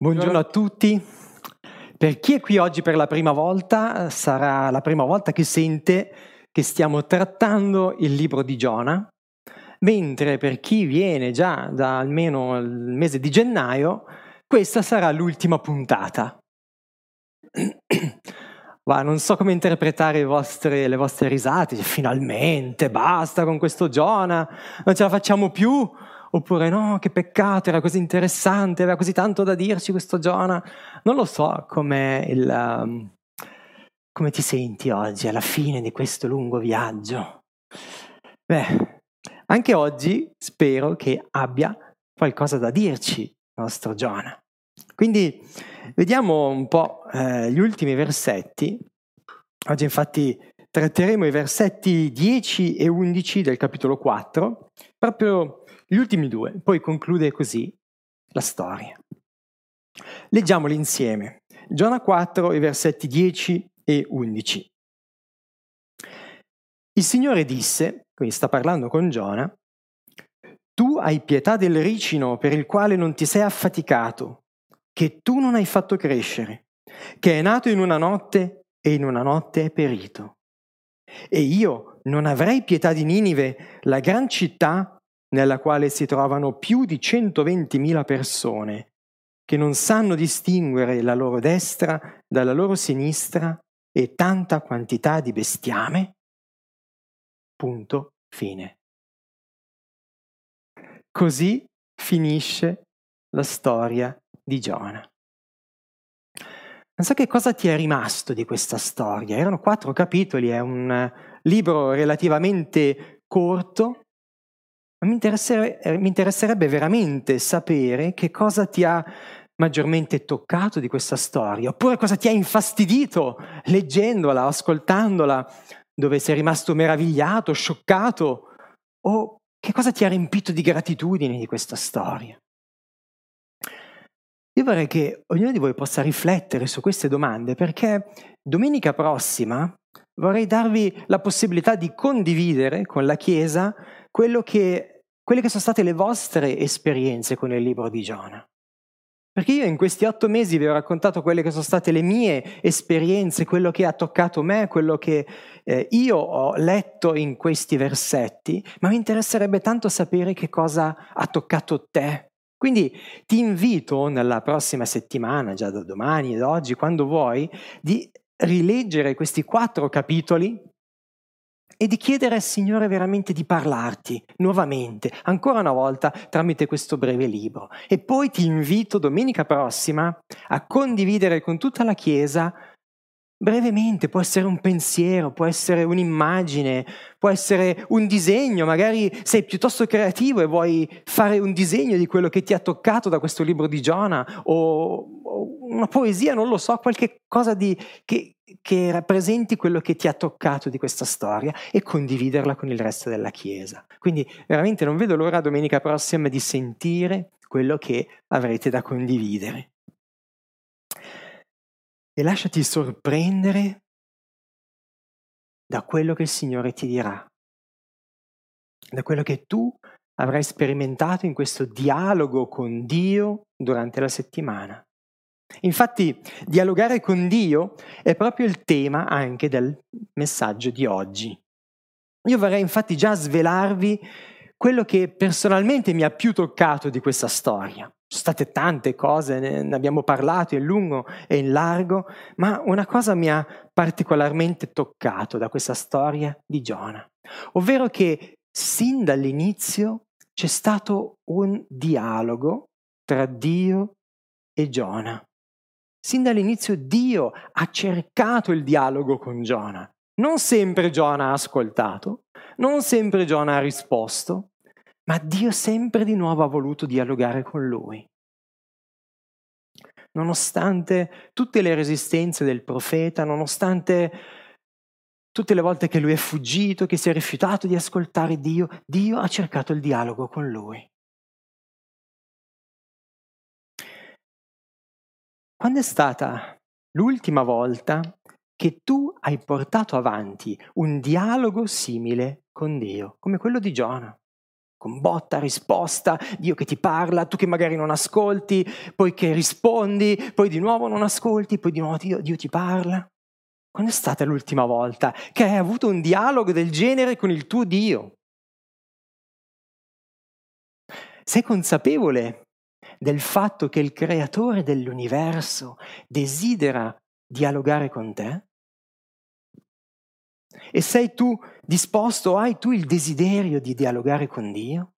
Buongiorno a tutti. Per chi è qui oggi per la prima volta, sarà la prima volta che sente che stiamo trattando il libro di Giona, mentre per chi viene già da almeno il mese di gennaio, questa sarà l'ultima puntata. Non so come interpretare le vostre risate, finalmente, basta con questo Giona, non ce la facciamo più. Oppure no, che peccato, era così interessante, aveva così tanto da dirci questo Giona. Non lo so come ti senti oggi alla fine di questo lungo viaggio. Anche oggi spero che abbia qualcosa da dirci il nostro Giona. Quindi vediamo un po' gli ultimi versetti. Oggi infatti tratteremo i versetti 10 e 11 del capitolo 4, proprio gli ultimi due, poi conclude così la storia. Leggiamoli insieme. Giona 4, i versetti 10 e 11. Il Signore disse, quindi sta parlando con Giona, tu hai pietà del ricino per il quale non ti sei affaticato, che tu non hai fatto crescere, che è nato in una notte e in una notte è perito. E io non avrei pietà di Ninive, la gran città nella quale si trovano più di 120.000 persone, che non sanno distinguere la loro destra dalla loro sinistra e tanta quantità di bestiame? Punto, fine. Così finisce la storia di Giona. Non so che cosa ti è rimasto di questa storia. Erano 4 capitoli, è un libro relativamente corto. Mi interesserebbe veramente sapere che cosa ti ha maggiormente toccato di questa storia, oppure cosa ti ha infastidito leggendola, ascoltandola, dove sei rimasto meravigliato, scioccato, o che cosa ti ha riempito di gratitudine di questa storia. Io vorrei che ognuno di voi possa riflettere su queste domande, perché domenica prossima vorrei darvi la possibilità di condividere con la Chiesa quelle che sono state le vostre esperienze con il libro di Giona. Perché io in questi 8 mesi vi ho raccontato quelle che sono state le mie esperienze, quello che ha toccato me, quello che io ho letto in questi versetti, ma mi interesserebbe tanto sapere che cosa ha toccato te. Quindi ti invito nella prossima settimana, già da domani ed oggi, quando vuoi, di rileggere questi 4 capitoli e di chiedere al Signore veramente di parlarti nuovamente, ancora una volta, tramite questo breve libro. E poi ti invito domenica prossima a condividere con tutta la Chiesa brevemente, può essere un pensiero, può essere un'immagine, può essere un disegno, magari sei piuttosto creativo e vuoi fare un disegno di quello che ti ha toccato da questo libro di Giona, o una poesia, non lo so, qualche cosa che rappresenti quello che ti ha toccato di questa storia e condividerla con il resto della Chiesa. Quindi veramente non vedo l'ora domenica prossima di sentire quello che avrete da condividere. E lasciati sorprendere da quello che il Signore ti dirà, da quello che tu avrai sperimentato in questo dialogo con Dio durante la settimana. Infatti, dialogare con Dio è proprio il tema anche del messaggio di oggi. Io vorrei infatti già svelarvi quello che personalmente mi ha più toccato di questa storia. Sono state tante cose, ne abbiamo parlato in lungo e in largo, ma una cosa mi ha particolarmente toccato da questa storia di Giona, ovvero che sin dall'inizio c'è stato un dialogo tra Dio e Giona. Sin dall'inizio Dio ha cercato il dialogo con Giona. Non sempre Giona ha ascoltato, non sempre Giona ha risposto, ma Dio sempre di nuovo ha voluto dialogare con lui. Nonostante tutte le resistenze del profeta, nonostante tutte le volte che lui è fuggito, che si è rifiutato di ascoltare Dio, Dio ha cercato il dialogo con lui. Quando è stata l'ultima volta che tu hai portato avanti un dialogo simile con Dio, come quello di Giona? con botta, risposta, Dio che ti parla, tu che magari non ascolti, poi che rispondi, poi di nuovo non ascolti, poi di nuovo Dio ti parla. Quando è stata l'ultima volta che hai avuto un dialogo del genere con il tuo Dio? Sei consapevole del fatto che il creatore dell'universo desidera dialogare con te? E sei tu disposto, hai tu il desiderio di dialogare con Dio?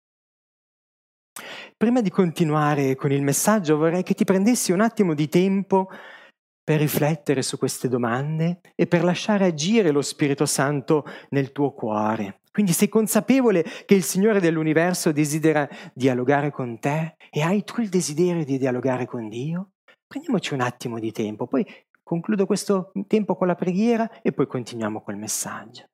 Prima di continuare con il messaggio vorrei che ti prendessi un attimo di tempo per riflettere su queste domande e per lasciare agire lo Spirito Santo nel tuo cuore. Quindi sei consapevole che il Signore dell'universo desidera dialogare con te e hai tu il desiderio di dialogare con Dio? Prendiamoci un attimo di tempo, poi concludo questo tempo con la preghiera e poi continuiamo col messaggio.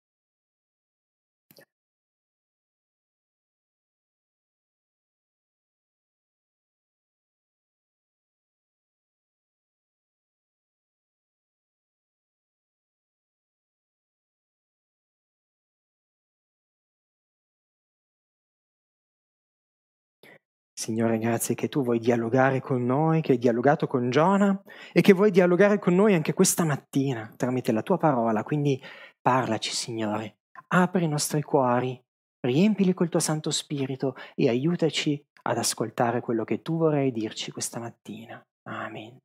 Signore, grazie che tu vuoi dialogare con noi, che hai dialogato con Giona e che vuoi dialogare con noi anche questa mattina tramite la tua parola. Quindi parlaci, Signore, apri i nostri cuori, riempili col tuo Santo Spirito e aiutaci ad ascoltare quello che tu vorrai dirci questa mattina. Amen.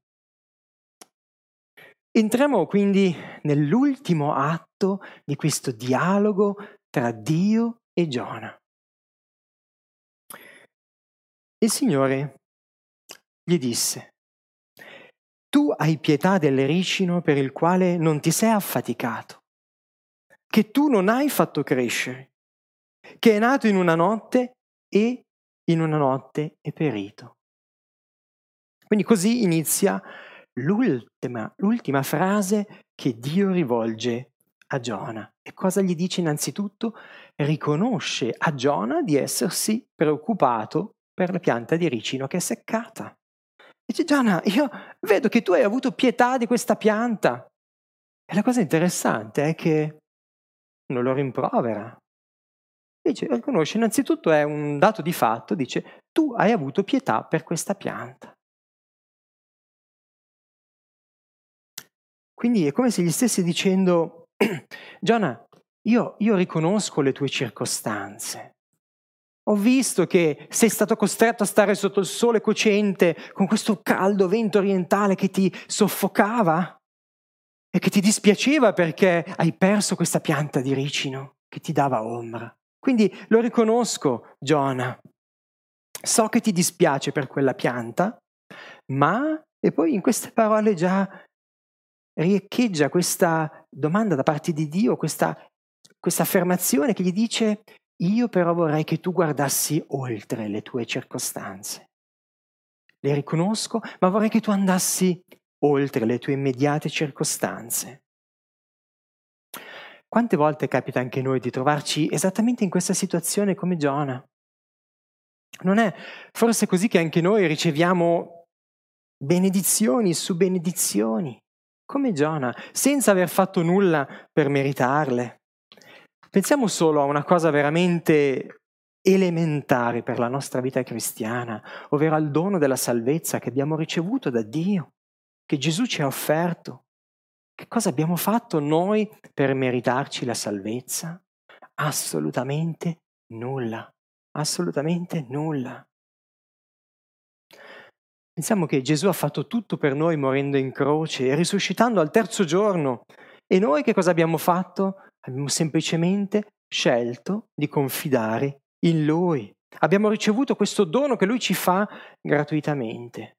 Entriamo quindi nell'ultimo atto di questo dialogo tra Dio e Giona. Il Signore gli disse: tu hai pietà dell'ericino per il quale non ti sei affaticato, che tu non hai fatto crescere, che è nato in una notte e in una notte è perito. Quindi così inizia l'ultima frase che Dio rivolge a Giona. E cosa gli dice innanzitutto? Riconosce a Giona di essersi preoccupato per la pianta di ricino che è seccata. Dice: Giona, io vedo che tu hai avuto pietà di questa pianta. E la cosa interessante è che non lo rimprovera. Dice, riconosce innanzitutto, è un dato di fatto, dice: tu hai avuto pietà per questa pianta. Quindi è come se gli stessi dicendo: Giona, io riconosco le tue circostanze. Ho visto che sei stato costretto a stare sotto il sole cocente con questo caldo vento orientale che ti soffocava e che ti dispiaceva perché hai perso questa pianta di ricino che ti dava ombra. Quindi lo riconosco, Giona. So che ti dispiace per quella pianta, ma, e poi in queste parole già riecheggia questa domanda da parte di Dio, questa affermazione che gli dice: io però vorrei che tu guardassi oltre le tue circostanze. Le riconosco, ma vorrei che tu andassi oltre le tue immediate circostanze. Quante volte capita anche a noi di trovarci esattamente in questa situazione come Giona? Non è forse così che anche noi riceviamo benedizioni su benedizioni, come Giona, senza aver fatto nulla per meritarle? Pensiamo solo a una cosa veramente elementare per la nostra vita cristiana, ovvero al dono della salvezza che abbiamo ricevuto da Dio, che Gesù ci ha offerto. Che cosa abbiamo fatto noi per meritarci la salvezza? Assolutamente nulla, assolutamente nulla. Pensiamo che Gesù ha fatto tutto per noi morendo in croce e risuscitando al terzo giorno. E noi che cosa abbiamo fatto? Abbiamo semplicemente scelto di confidare in Lui. Abbiamo ricevuto questo dono che Lui ci fa gratuitamente.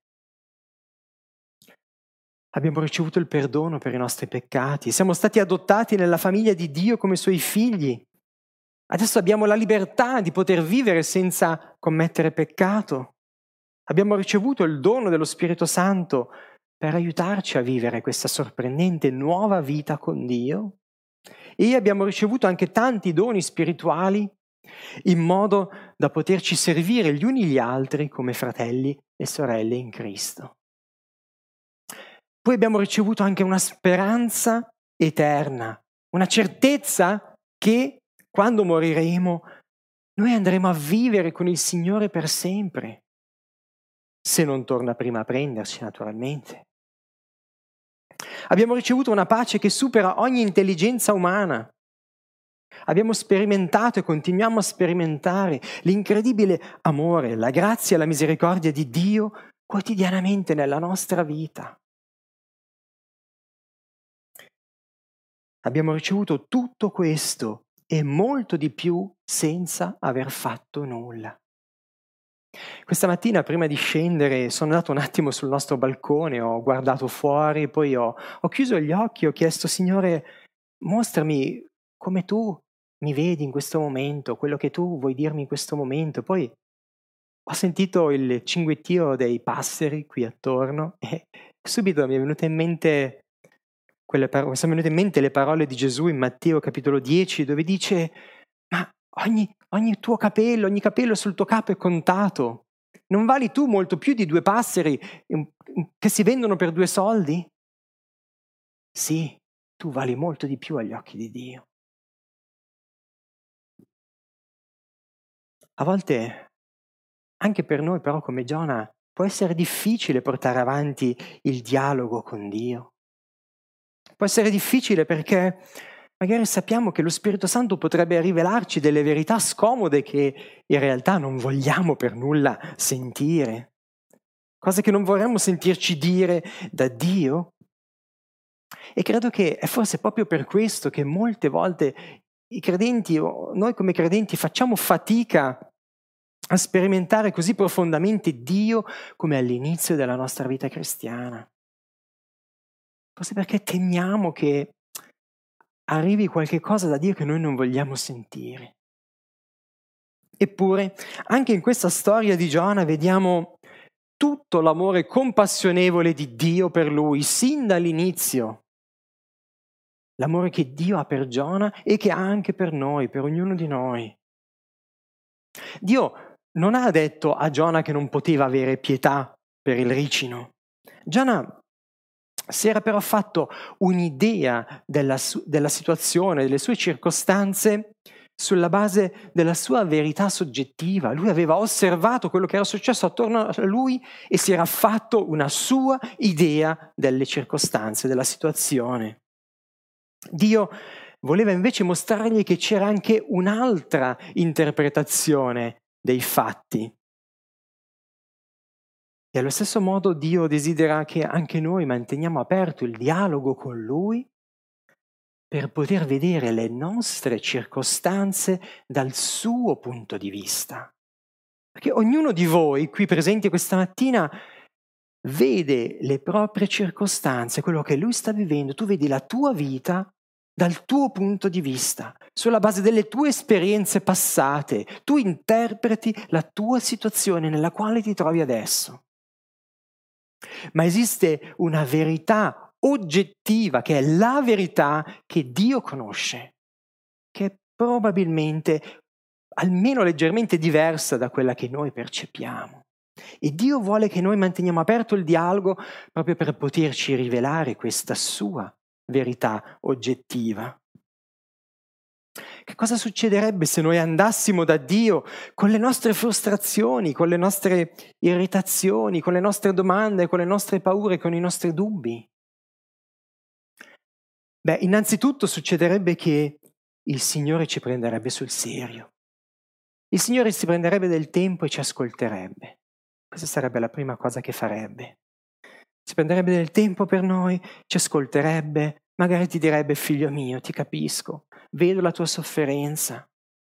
Abbiamo ricevuto il perdono per i nostri peccati, siamo stati adottati nella famiglia di Dio come Suoi figli. Adesso abbiamo la libertà di poter vivere senza commettere peccato. Abbiamo ricevuto il dono dello Spirito Santo per aiutarci a vivere questa sorprendente nuova vita con Dio. E abbiamo ricevuto anche tanti doni spirituali in modo da poterci servire gli uni gli altri come fratelli e sorelle in Cristo. Poi abbiamo ricevuto anche una speranza eterna, una certezza che quando moriremo noi andremo a vivere con il Signore per sempre, se non torna prima a prenderci, naturalmente. Abbiamo ricevuto una pace che supera ogni intelligenza umana. Abbiamo sperimentato e continuiamo a sperimentare l'incredibile amore, la grazia e la misericordia di Dio quotidianamente nella nostra vita. Abbiamo ricevuto tutto questo e molto di più senza aver fatto nulla. Questa mattina, prima di scendere, sono andato un attimo sul nostro balcone, ho guardato fuori, poi ho chiuso gli occhi, ho chiesto: Signore, mostrami come tu mi vedi in questo momento, quello che tu vuoi dirmi in questo momento. Poi ho sentito il cinguettio dei passeri qui attorno e subito mi è venuta in mente mi sono venute in mente le parole di Gesù in Matteo capitolo 10, dove dice: ma ogni tuo capello, ogni capello sul tuo capo è contato. Non vali tu molto più di 2 passeri che si vendono per 2 soldi? Sì, tu vali molto di più agli occhi di Dio. A volte, anche per noi però come Giona, può essere difficile portare avanti il dialogo con Dio. Può essere difficile perché magari sappiamo che lo Spirito Santo potrebbe rivelarci delle verità scomode che in realtà non vogliamo per nulla sentire, cose che non vorremmo sentirci dire da Dio. E credo che è forse proprio per questo che molte volte i credenti o noi come credenti facciamo fatica a sperimentare così profondamente Dio come all'inizio della nostra vita cristiana. Forse perché temiamo che arrivi qualche cosa da Dio che noi non vogliamo sentire. Eppure, anche in questa storia di Giona vediamo tutto l'amore compassionevole di Dio per lui, sin dall'inizio. L'amore che Dio ha per Giona e che ha anche per noi, per ognuno di noi. Dio non ha detto a Giona che non poteva avere pietà per il ricino. Giona si era però fatto un'idea della situazione, delle sue circostanze, sulla base della sua verità soggettiva. Lui aveva osservato quello che era successo attorno a lui e si era fatto una sua idea delle circostanze, della situazione. Dio voleva invece mostrargli che c'era anche un'altra interpretazione dei fatti. E allo stesso modo Dio desidera che anche noi manteniamo aperto il dialogo con Lui per poter vedere le nostre circostanze dal suo punto di vista. Perché ognuno di voi qui presenti questa mattina vede le proprie circostanze, quello che lui sta vivendo, tu vedi la tua vita dal tuo punto di vista, sulla base delle tue esperienze passate, tu interpreti la tua situazione nella quale ti trovi adesso. Ma esiste una verità oggettiva, che è la verità che Dio conosce, che è probabilmente almeno leggermente diversa da quella che noi percepiamo. E Dio vuole che noi manteniamo aperto il dialogo proprio per poterci rivelare questa sua verità oggettiva. Che cosa succederebbe se noi andassimo da Dio con le nostre frustrazioni, con le nostre irritazioni, con le nostre domande, con le nostre paure, con i nostri dubbi? Beh, innanzitutto succederebbe che il Signore ci prenderebbe sul serio. Il Signore si prenderebbe del tempo e ci ascolterebbe. Questa sarebbe la prima cosa che farebbe. Si prenderebbe del tempo per noi, ci ascolterebbe, magari ti direbbe: figlio mio, ti capisco, vedo la tua sofferenza.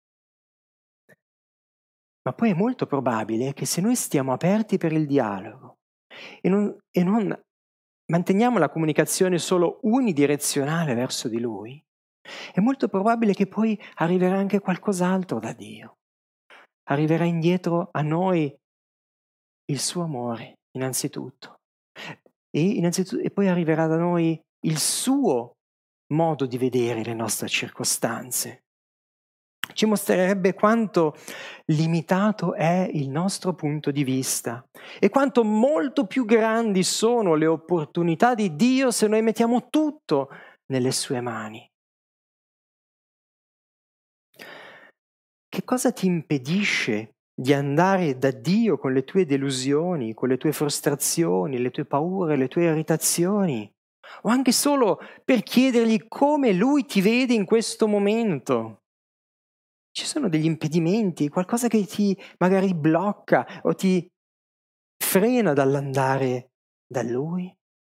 Ma poi è molto probabile che se noi stiamo aperti per il dialogo e non manteniamo la comunicazione solo unidirezionale verso di Lui, è molto probabile che poi arriverà anche qualcos'altro da Dio. Arriverà indietro a noi il suo amore, innanzitutto. E poi arriverà da noi il suo modo di vedere le nostre circostanze. Ci mostrerebbe quanto limitato è il nostro punto di vista e quanto molto più grandi sono le opportunità di Dio se noi mettiamo tutto nelle sue mani. che cosa ti impedisce di andare da Dio con le tue delusioni, con le tue frustrazioni, le tue paure, le tue irritazioni? O anche solo per chiedergli come Lui ti vede in questo momento. Ci sono degli impedimenti, qualcosa che ti magari blocca o ti frena dall'andare da Lui?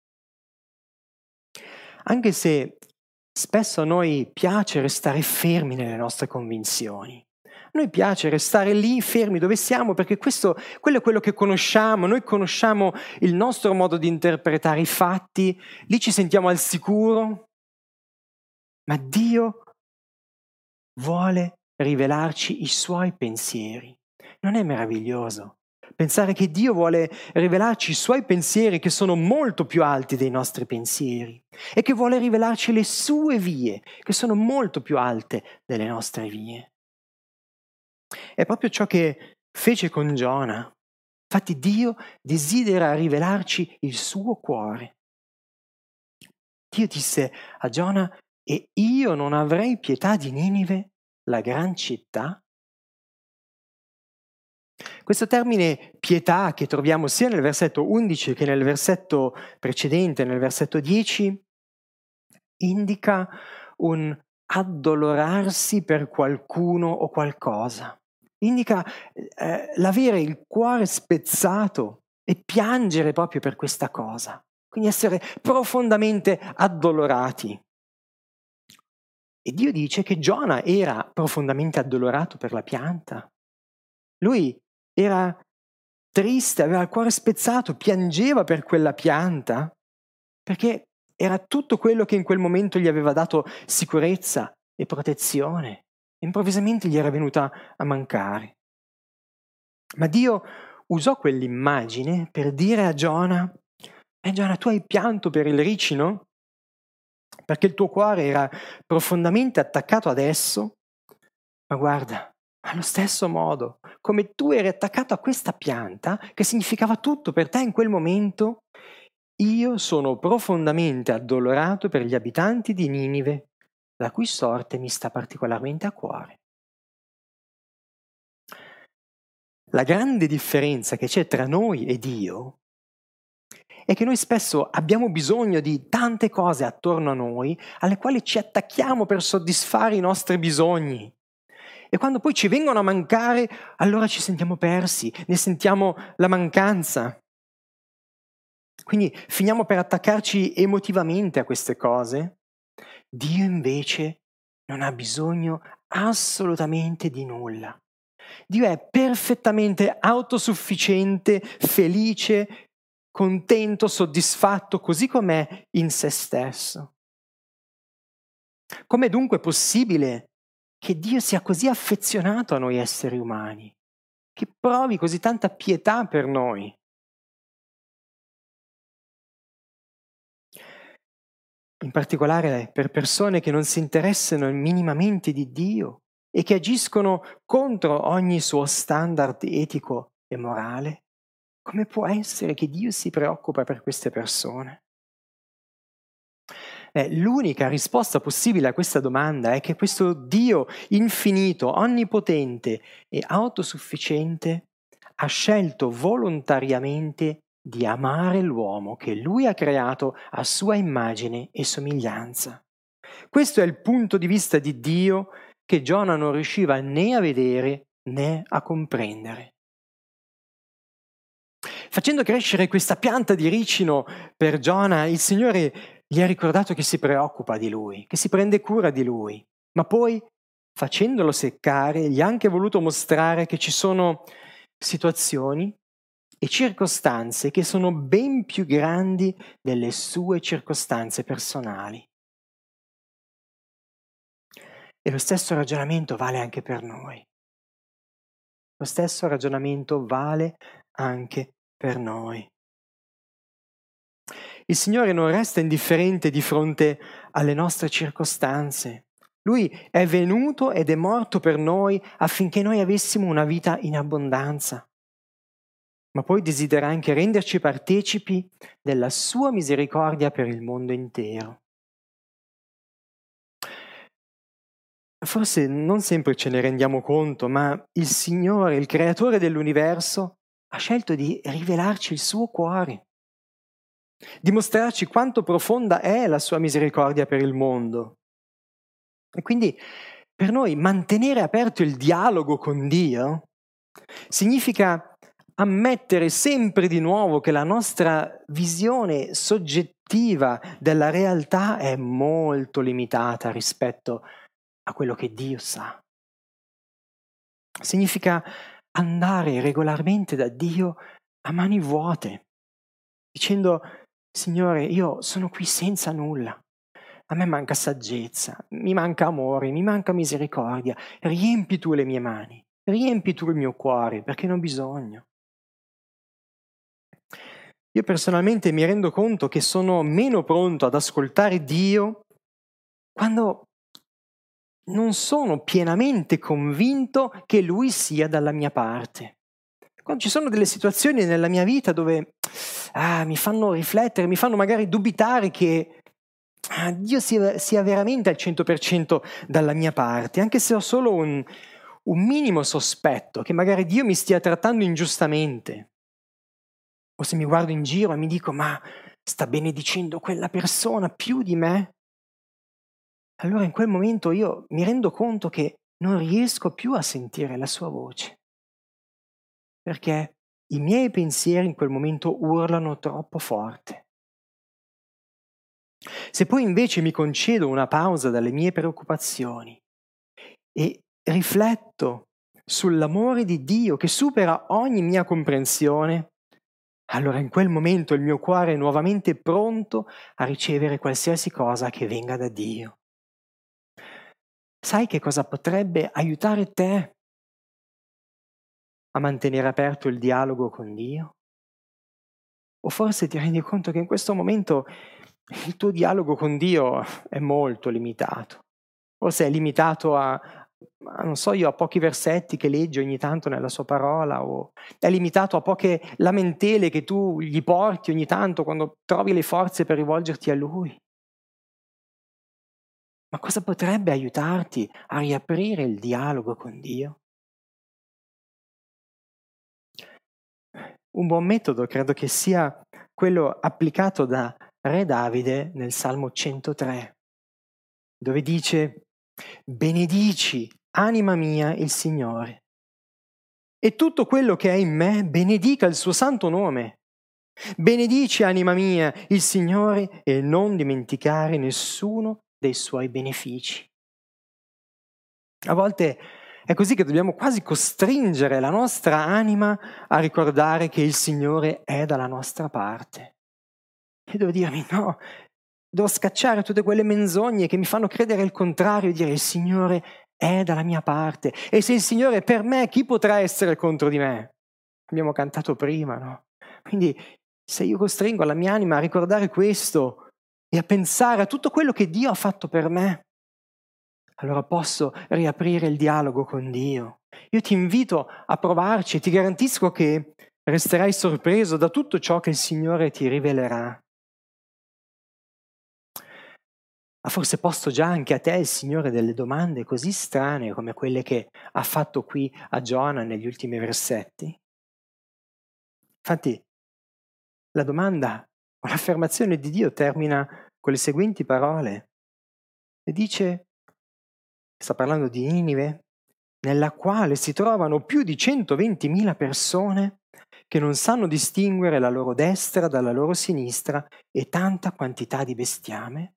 Anche se spesso a noi piace restare fermi nelle nostre convinzioni. A noi piace restare lì fermi dove siamo perché quello è quello che conosciamo, noi conosciamo il nostro modo di interpretare i fatti, lì ci sentiamo al sicuro, ma Dio vuole rivelarci i suoi pensieri. Non è meraviglioso? Pensare che Dio vuole rivelarci i suoi pensieri che sono molto più alti dei nostri pensieri e che vuole rivelarci le sue vie che sono molto più alte delle nostre vie. È proprio ciò che fece con Giona. Infatti Dio desidera rivelarci il suo cuore. Dio disse a Giona: e io non avrei pietà di Ninive, la gran città? Questo termine pietà che troviamo sia nel versetto 11 che nel versetto precedente, nel versetto 10, indica un addolorarsi per qualcuno o qualcosa. Indica l'avere il cuore spezzato e piangere proprio per questa cosa. Quindi essere profondamente addolorati. E Dio dice che Giona era profondamente addolorato per la pianta. Lui era triste, aveva il cuore spezzato, piangeva per quella pianta, perché era tutto quello che in quel momento gli aveva dato sicurezza e protezione. Improvvisamente gli era venuta a mancare. Ma Dio usò quell'immagine per dire a Giona: Giona, tu hai pianto per il ricino? Perché il tuo cuore era profondamente attaccato ad esso? Ma guarda, allo stesso modo, come tu eri attaccato a questa pianta, che significava tutto per te in quel momento, io sono profondamente addolorato per gli abitanti di Ninive, la cui sorte mi sta particolarmente a cuore. La grande differenza che c'è tra noi e Dio è che noi spesso abbiamo bisogno di tante cose attorno a noi alle quali ci attacchiamo per soddisfare i nostri bisogni. E quando poi ci vengono a mancare, allora ci sentiamo persi, ne sentiamo la mancanza. Quindi finiamo per attaccarci emotivamente a queste cose. Dio invece non ha bisogno assolutamente di nulla. Dio è perfettamente autosufficiente, felice, contento, soddisfatto, così com'è in se stesso. Com'è dunque possibile che Dio sia così affezionato a noi esseri umani, che provi così tanta pietà per noi? In particolare per persone che non si interessano minimamente di Dio e che agiscono contro ogni suo standard etico e morale. Come può essere che Dio si preoccupa per queste persone? L'unica risposta possibile a questa domanda è che questo Dio infinito, onnipotente e autosufficiente ha scelto volontariamente di amare l'uomo che lui ha creato a sua immagine e somiglianza. Questo è il punto di vista di Dio che Giona non riusciva né a vedere né a comprendere. Facendo crescere questa pianta di ricino per Giona, il Signore gli ha ricordato che si preoccupa di lui, che si prende cura di lui, ma poi, facendolo seccare, gli ha anche voluto mostrare che ci sono situazioni e circostanze che sono ben più grandi delle sue circostanze personali. E lo stesso ragionamento vale anche per noi. Lo stesso ragionamento vale anche per noi. Il Signore non resta indifferente di fronte alle nostre circostanze. Lui è venuto ed è morto per noi affinché noi avessimo una vita in abbondanza. Ma poi desidera anche renderci partecipi della sua misericordia per il mondo intero. forse non sempre ce ne rendiamo conto, ma il Signore, il creatore dell'universo, ha scelto di rivelarci il suo cuore, dimostrarci quanto profonda è la sua misericordia per il mondo. E quindi per noi mantenere aperto il dialogo con Dio significa ammettere sempre di nuovo che la nostra visione soggettiva della realtà è molto limitata rispetto a quello che Dio sa. Significa andare regolarmente da Dio a mani vuote, dicendo: Signore, io sono qui senza nulla. A me manca saggezza, mi manca amore, mi manca misericordia. Riempi tu le mie mani, riempi tu il mio cuore, perché ne ho bisogno. Io personalmente mi rendo conto che sono meno pronto ad ascoltare Dio quando non sono pienamente convinto che Lui sia dalla mia parte. Quando ci sono delle situazioni nella mia vita dove mi fanno riflettere, mi fanno magari dubitare che Dio sia veramente al 100% dalla mia parte, anche se ho solo un minimo sospetto che magari Dio mi stia trattando ingiustamente. O se mi guardo in giro e mi dico: ma sta benedicendo quella persona più di me? Allora in quel momento io mi rendo conto che non riesco più a sentire la sua voce, perché i miei pensieri in quel momento urlano troppo forte. Se poi invece mi concedo una pausa dalle mie preoccupazioni e rifletto sull'amore di Dio che supera ogni mia comprensione, allora in quel momento il mio cuore è nuovamente pronto a ricevere qualsiasi cosa che venga da Dio. Sai che cosa potrebbe aiutare te a mantenere aperto il dialogo con Dio? O forse ti rendi conto che in questo momento il tuo dialogo con Dio è molto limitato. Forse è limitato non so io, a pochi versetti che leggi ogni tanto nella sua parola, o è limitato a poche lamentele che tu gli porti ogni tanto quando trovi le forze per rivolgerti a Lui. Ma cosa potrebbe aiutarti a riaprire il dialogo con Dio? Un buon metodo credo che sia quello applicato da Re Davide nel Salmo 103, dove dice: benedici, anima mia, il Signore, e tutto quello che è in me benedica il suo santo nome. Benedici, anima mia, il Signore, e non dimenticare nessuno dei suoi benefici. A volte è così che dobbiamo quasi costringere la nostra anima a ricordare che il Signore è dalla nostra parte. E devo dirmi: no, devo scacciare tutte quelle menzogne che mi fanno credere il contrario e dire: il Signore è dalla mia parte. E se il Signore è per me, chi potrà essere contro di me? Abbiamo cantato prima, no? Quindi se io costringo la mia anima a ricordare questo e a pensare a tutto quello che Dio ha fatto per me, allora posso riaprire il dialogo con Dio. Io ti invito a provarci e ti garantisco che resterai sorpreso da tutto ciò che il Signore ti rivelerà. Ha forse posto già anche a te il Signore delle domande così strane come quelle che ha fatto qui a Giona negli ultimi versetti? Infatti, la domanda o l'affermazione di Dio termina con le seguenti parole. E dice, sta parlando di Ninive, nella quale si trovano più di 120.000 persone che non sanno distinguere la loro destra dalla loro sinistra e tanta quantità di bestiame?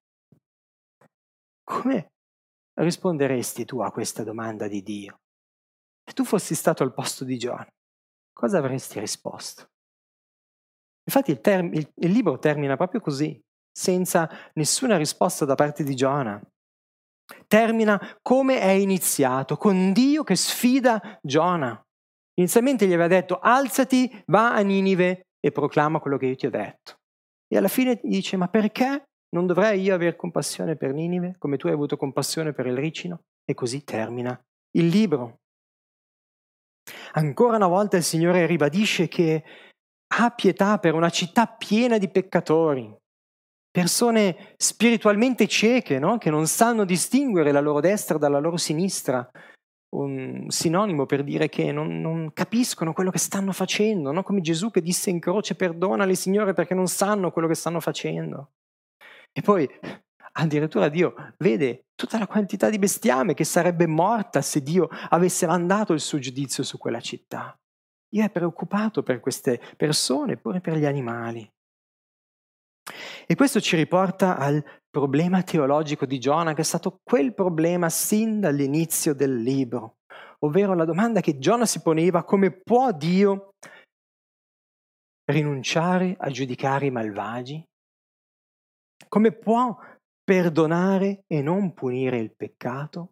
Come risponderesti tu a questa domanda di Dio? Se tu fossi stato al posto di Giona, cosa avresti risposto? Infatti il libro termina proprio così, senza nessuna risposta da parte di Giona. Termina come è iniziato, con Dio che sfida Giona. Inizialmente gli aveva detto: alzati, va a Ninive e proclama quello che io ti ho detto. E alla fine gli dice: ma perché non dovrei io aver compassione per Ninive, come tu hai avuto compassione per il ricino? E così termina il libro. Ancora una volta il Signore ribadisce che ha pietà per una città piena di peccatori. persone spiritualmente cieche, no? Che non sanno distinguere la loro destra dalla loro sinistra, un sinonimo per dire che non capiscono quello che stanno facendo, no? Come Gesù che disse in croce: perdonali, Signore, perché non sanno quello che stanno facendo. E poi addirittura Dio vede tutta la quantità di bestiame che sarebbe morta se Dio avesse mandato il suo giudizio su quella città. Dio è preoccupato per queste persone, pure per gli animali. E questo ci riporta al problema teologico di Giona, che è stato quel problema sin dall'inizio del libro, ovvero la domanda che Giona si poneva: come può Dio rinunciare a giudicare i malvagi? Come può perdonare e non punire il peccato?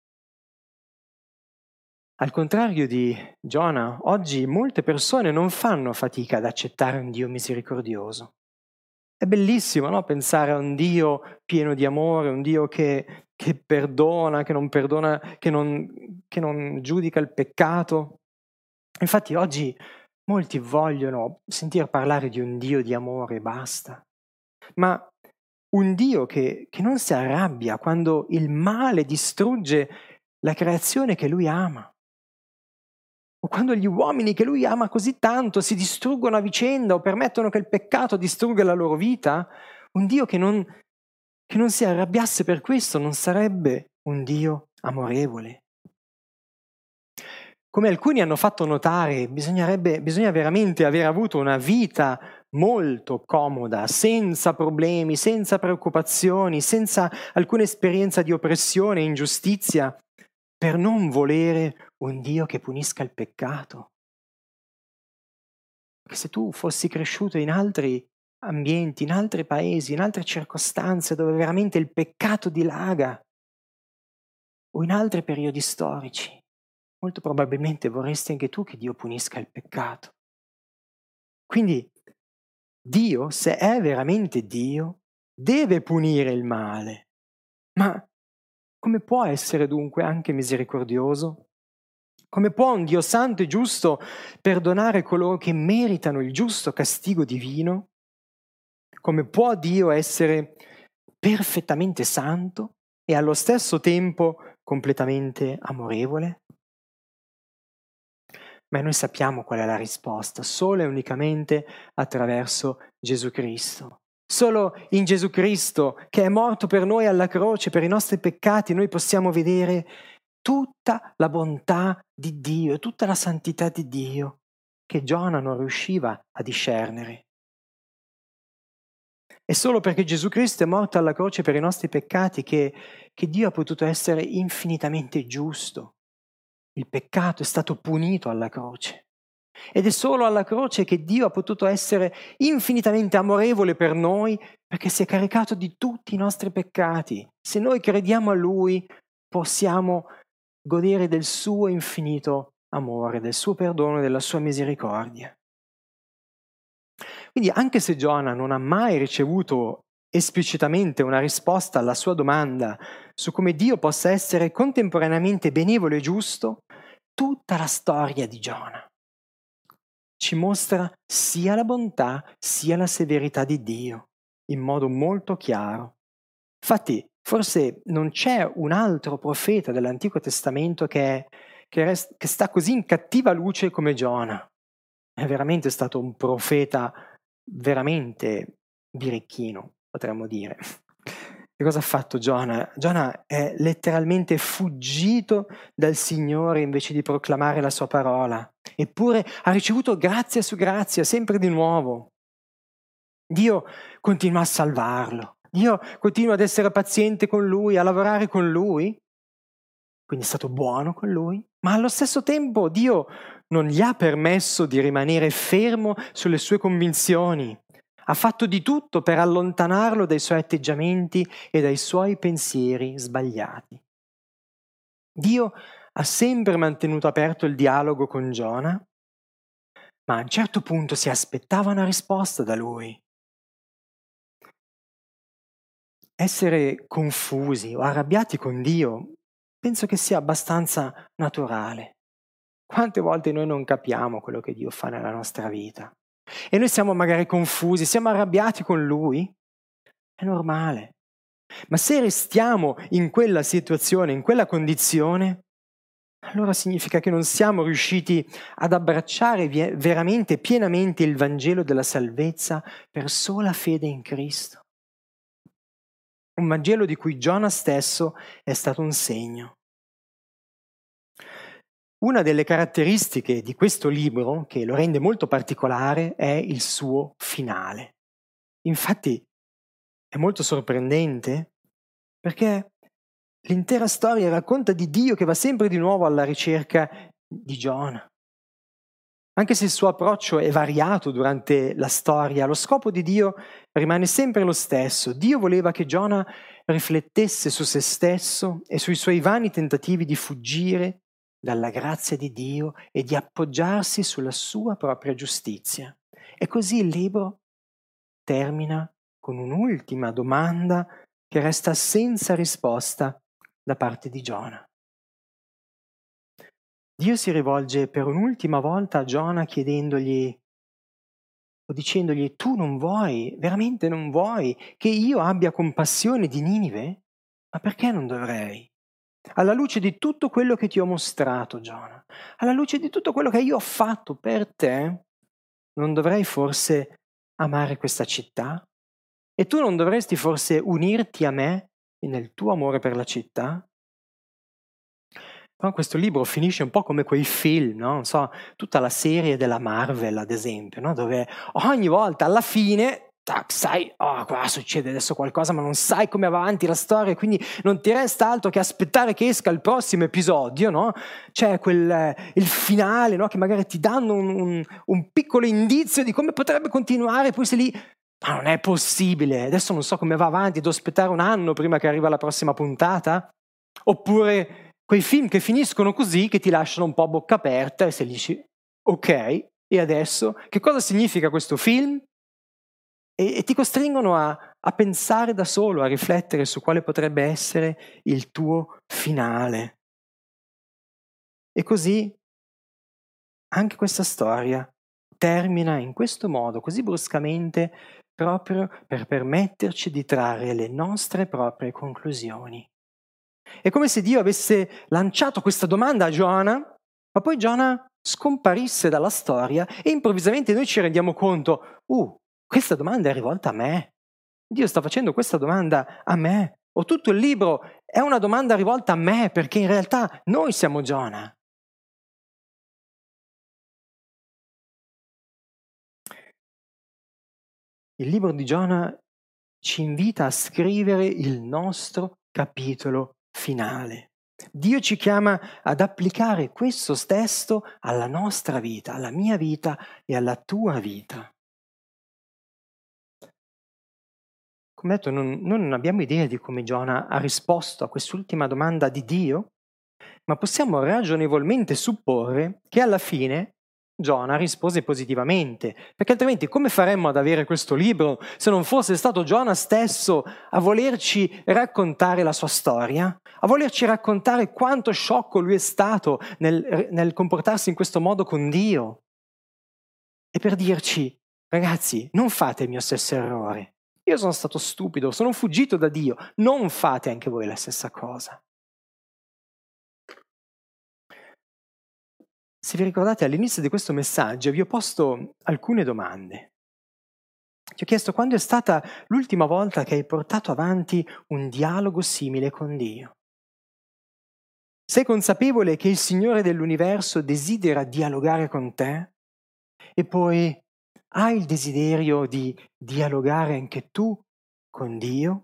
Al contrario di Giona, oggi molte persone non fanno fatica ad accettare un Dio misericordioso. È bellissimo, no? Pensare a un Dio pieno di amore, un Dio che perdona, che non giudica il peccato. Infatti oggi molti vogliono sentir parlare di un Dio di amore e basta, ma un Dio che non si arrabbia quando il male distrugge la creazione che lui ama, o quando gli uomini che lui ama così tanto si distruggono a vicenda o permettono che il peccato distrugga la loro vita. Un Dio che non si arrabbiasse per questo non sarebbe un Dio amorevole. Come alcuni hanno fatto notare, bisogna veramente aver avuto una vita molto comoda, senza problemi, senza preoccupazioni, senza alcuna esperienza di oppressione e ingiustizia, per non volere un Dio che punisca il peccato. Perché se tu fossi cresciuto in altri ambienti, in altri paesi, in altre circostanze dove veramente il peccato dilaga, o in altri periodi storici, molto probabilmente vorresti anche tu che Dio punisca il peccato. Quindi Dio, se è veramente Dio, deve punire il male. Ma come può essere dunque anche misericordioso? Come può un Dio santo e giusto perdonare coloro che meritano il giusto castigo divino? Come può Dio essere perfettamente santo e allo stesso tempo completamente amorevole? Ma noi sappiamo qual è la risposta, solo e unicamente attraverso Gesù Cristo. Solo in Gesù Cristo, che è morto per noi alla croce, per i nostri peccati, noi possiamo vedere tutta la bontà di Dio e tutta la santità di Dio che Giona non riusciva a discernere. È solo perché Gesù Cristo è morto alla croce per i nostri peccati che Dio ha potuto essere infinitamente giusto. Il peccato è stato punito alla croce. Ed è solo alla croce che Dio ha potuto essere infinitamente amorevole per noi, perché si è caricato di tutti i nostri peccati. Se noi crediamo a Lui, possiamo godere del suo infinito amore, del suo perdono e della sua misericordia. Quindi anche se Giona non ha mai ricevuto esplicitamente una risposta alla sua domanda su come Dio possa essere contemporaneamente benevolo e giusto, tutta la storia di Giona ci mostra sia la bontà sia la severità di Dio, in modo molto chiaro. Infatti, forse non c'è un altro profeta dell'Antico Testamento che sta così in cattiva luce come Giona. È veramente stato un profeta veramente birichino, potremmo dire. Che cosa ha fatto Giona? Giona è letteralmente fuggito dal Signore invece di proclamare la sua parola. Eppure ha ricevuto grazia su grazia, sempre di nuovo. Dio continua a salvarlo. Dio continua ad essere paziente con lui, a lavorare con lui. Quindi è stato buono con lui. Ma allo stesso tempo Dio non gli ha permesso di rimanere fermo sulle sue convinzioni. Ha fatto di tutto per allontanarlo dai suoi atteggiamenti e dai suoi pensieri sbagliati. Dio ha sempre mantenuto aperto il dialogo con Giona, ma a un certo punto si aspettava una risposta da lui. Essere confusi o arrabbiati con Dio penso che sia abbastanza naturale. Quante volte noi non capiamo quello che Dio fa nella nostra vita? E noi siamo magari confusi, siamo arrabbiati con Lui, È normale. Ma se restiamo in quella situazione, in quella condizione, allora significa che non siamo riusciti ad abbracciare veramente, pienamente il Vangelo della salvezza per sola fede in Cristo. Un Vangelo di cui Giona stesso è stato un segno. Una delle caratteristiche di questo libro, che lo rende molto particolare, è il suo finale. Infatti è molto sorprendente perché l'intera storia racconta di Dio che va sempre di nuovo alla ricerca di Giona. Anche se il suo approccio è variato durante la storia, lo scopo di Dio rimane sempre lo stesso. Dio voleva che Giona riflettesse su se stesso e sui suoi vani tentativi di fuggire dalla grazia di Dio e di appoggiarsi sulla sua propria giustizia. E così il libro termina con un'ultima domanda che resta senza risposta da parte di Giona. Dio si rivolge per un'ultima volta a Giona chiedendogli o dicendogli: tu non vuoi, veramente non vuoi che io abbia compassione di Ninive? Ma perché non dovrei? Alla luce di tutto quello che ti ho mostrato, Giona, alla luce di tutto quello che io ho fatto per te, non dovrei forse amare questa città? E tu non dovresti forse unirti a me nel tuo amore per la città? Però questo libro finisce un po' come quei film, no? Non so, tutta la serie della Marvel, ad esempio, no? Dove ogni volta alla fine, tac, sai, oh, qua succede adesso qualcosa, ma non sai come va avanti la storia, quindi non ti resta altro che aspettare che esca il prossimo episodio, no? C'è il finale, no? Che magari ti danno un piccolo indizio di come potrebbe continuare, poi sei lì. Ma non è possibile, adesso non so come va avanti, devo aspettare un anno prima che arriva la prossima puntata? Oppure quei film che finiscono così, che ti lasciano un po' a bocca aperta e se dici, ok, e adesso? Che cosa significa questo film? E ti costringono a pensare da solo, a riflettere su quale potrebbe essere il tuo finale. E così anche questa storia termina in questo modo, così bruscamente, proprio per permetterci di trarre le nostre proprie conclusioni. È come se Dio avesse lanciato questa domanda a Giona, ma poi Giona scomparisse dalla storia e improvvisamente noi ci rendiamo conto, questa domanda è rivolta a me. Dio sta facendo questa domanda a me. O tutto il libro è una domanda rivolta a me, perché in realtà noi siamo Giona. Il libro di Giona ci invita a scrivere il nostro capitolo finale. Dio ci chiama ad applicare questo testo alla nostra vita, alla mia vita e alla tua vita. Come detto, noi non abbiamo idea di come Giona ha risposto a quest'ultima domanda di Dio, ma possiamo ragionevolmente supporre che alla fine Giona rispose positivamente, perché altrimenti come faremmo ad avere questo libro se non fosse stato Giona stesso a volerci raccontare la sua storia, a volerci raccontare quanto sciocco lui è stato nel comportarsi in questo modo con Dio e per dirci, ragazzi, non fate il mio stesso errore. Io sono stato stupido, sono fuggito da Dio, non fate anche voi la stessa cosa. Se vi ricordate, all'inizio di questo messaggio vi ho posto alcune domande. Ti ho chiesto quando è stata l'ultima volta che hai portato avanti un dialogo simile con Dio. Sei consapevole che il Signore dell'universo desidera dialogare con te? E poi hai il desiderio di dialogare anche tu con Dio?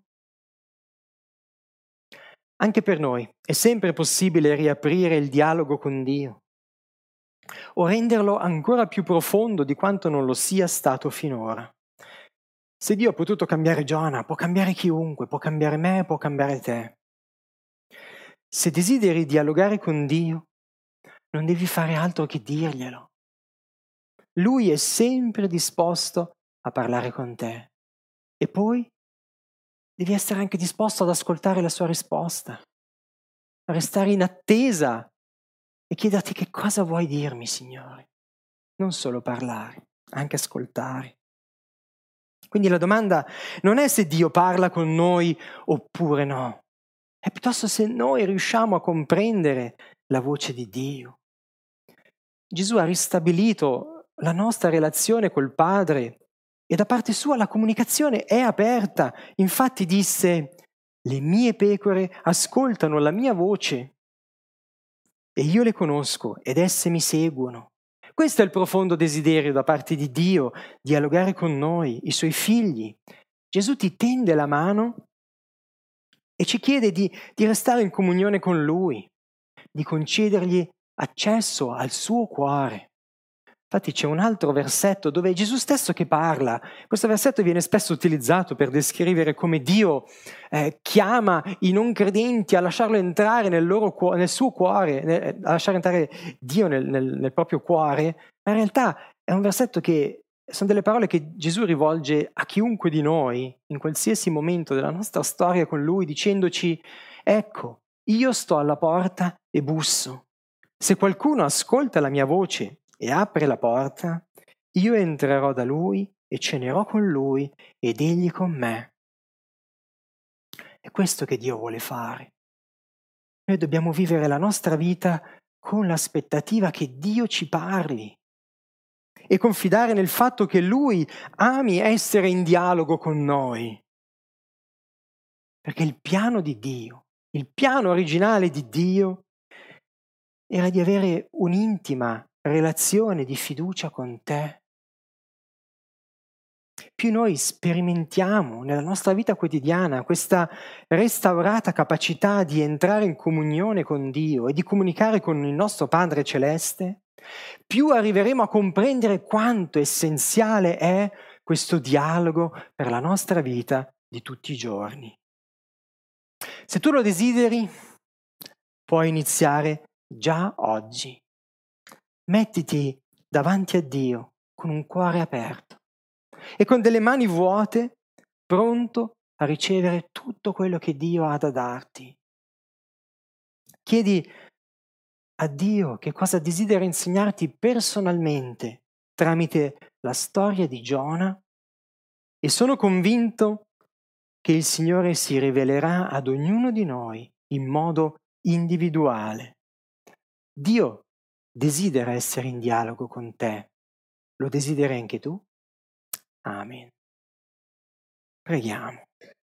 Anche per noi è sempre possibile riaprire il dialogo con Dio o renderlo ancora più profondo di quanto non lo sia stato finora. Se Dio ha potuto cambiare Giona, può cambiare chiunque, può cambiare me, può cambiare te. Se desideri dialogare con Dio, non devi fare altro che dirglielo. Lui è sempre disposto a parlare con te. E poi devi essere anche disposto ad ascoltare la sua risposta, a restare in attesa e chiederti che cosa vuoi dirmi, Signore. Non solo parlare, anche ascoltare. Quindi la domanda non è se Dio parla con noi oppure no, è piuttosto se noi riusciamo a comprendere la voce di Dio. Gesù ha ristabilito la nostra relazione col Padre e da parte sua la comunicazione è aperta. Infatti disse: le mie pecore ascoltano la mia voce e io le conosco ed esse mi seguono. Questo è il profondo desiderio da parte di Dio, dialogare con noi, i suoi figli. Gesù ti tende la mano e ci chiede di restare in comunione con Lui, di concedergli accesso al suo cuore. Infatti c'è un altro versetto dove è Gesù stesso che parla. Questo versetto viene spesso utilizzato per descrivere come Dio chiama i non credenti a lasciarlo entrare nel suo cuore, a lasciare entrare Dio nel proprio cuore, ma in realtà è un versetto che sono delle parole che Gesù rivolge a chiunque di noi, in qualsiasi momento della nostra storia con Lui, dicendoci: ecco, io sto alla porta e busso. Se qualcuno ascolta la mia voce e apre la porta, io entrerò da lui e cenerò con lui ed egli con me. È questo che Dio vuole fare. Noi dobbiamo vivere la nostra vita con l'aspettativa che Dio ci parli e confidare nel fatto che Lui ami essere in dialogo con noi. Perché il piano di Dio, il piano originale di Dio era di avere un'intima relazione di fiducia con te. Più noi sperimentiamo nella nostra vita quotidiana questa restaurata capacità di entrare in comunione con Dio e di comunicare con il nostro Padre Celeste, più arriveremo a comprendere quanto essenziale è questo dialogo per la nostra vita di tutti i giorni. Se tu lo desideri, puoi iniziare già oggi. Mettiti davanti a Dio con un cuore aperto e con delle mani vuote, pronto a ricevere tutto quello che Dio ha da darti. Chiedi a Dio che cosa desidera insegnarti personalmente tramite la storia di Giona e sono convinto che il Signore si rivelerà ad ognuno di noi in modo individuale. Dio desidera essere in dialogo con te. Lo desideri anche tu? Amen. Preghiamo.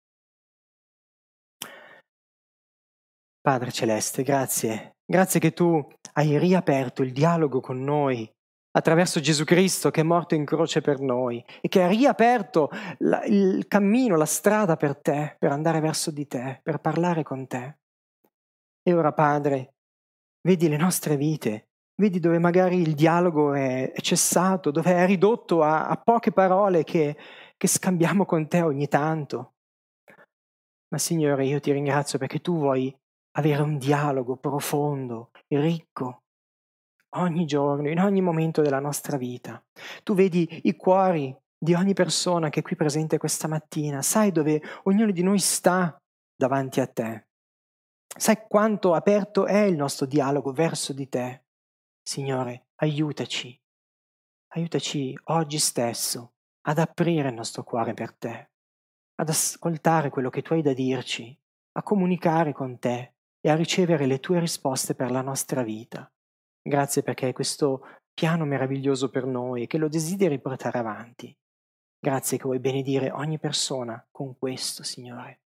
Padre Celeste, grazie. Grazie che tu hai riaperto il dialogo con noi attraverso Gesù Cristo che è morto in croce per noi e che ha riaperto il cammino, la strada per te, per andare verso di te, per parlare con te. E ora, Padre, vedi le nostre vite, vedi dove magari il dialogo è cessato, dove è ridotto a poche parole che scambiamo con te ogni tanto. Ma Signore, io ti ringrazio perché tu vuoi avere un dialogo profondo e ricco ogni giorno, in ogni momento della nostra vita. Tu vedi i cuori di ogni persona che è qui presente questa mattina, sai dove ognuno di noi sta davanti a te. Sai quanto aperto è il nostro dialogo verso di te. Signore, aiutaci oggi stesso ad aprire il nostro cuore per te, ad ascoltare quello che tu hai da dirci, a comunicare con te e a ricevere le tue risposte per la nostra vita. Grazie perché hai questo piano meraviglioso per noi e che lo desideri portare avanti. Grazie che vuoi benedire ogni persona con questo, Signore.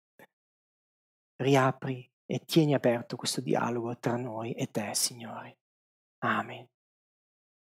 Riapri e tieni aperto questo dialogo tra noi e te, Signore. Amen.